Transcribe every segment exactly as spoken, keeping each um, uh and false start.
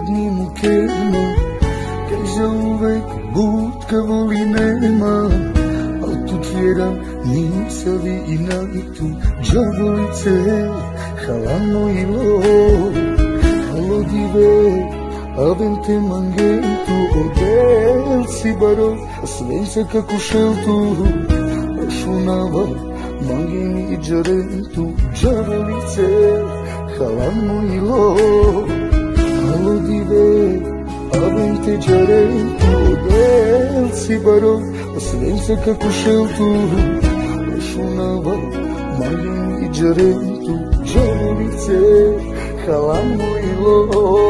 jednim u kema, kaj za uvek budka voli nema. Al tu tjera nisa vina i tu džavolice, halano i lo, halo dive, avente mangentu, odel si baro, svenca kako šeltu, šunava, mangeni i džarentu, džavolice, halano i lo, halo dive, avente džarentu, odel si baro, svenca kako šeltu, šunava, mangeni i džarentu, džavolice, halano i lo.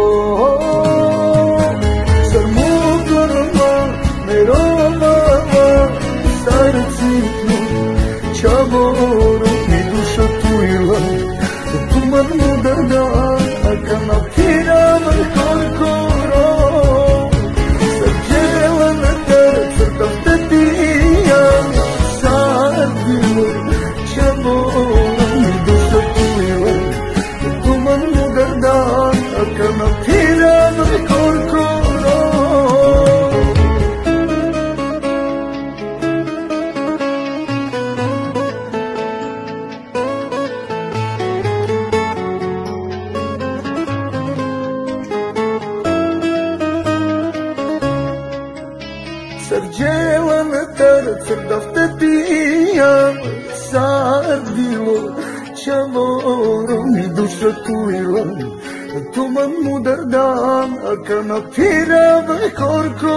Zar mogu me romava, stara citnu, čavoro mi duša tujila, tuman mudar dan, a kanapira vrhor koro. Zar djela na tera crtav te tijam, sad bilo, čavoro mi duša tujila, tuman mudar dan, a kanapira vrhor koro. Srđela na tara crdav te tijam, sad bilo, čavoro mi duša tujila, tuman mudar dan, a kanapira vrhor koro.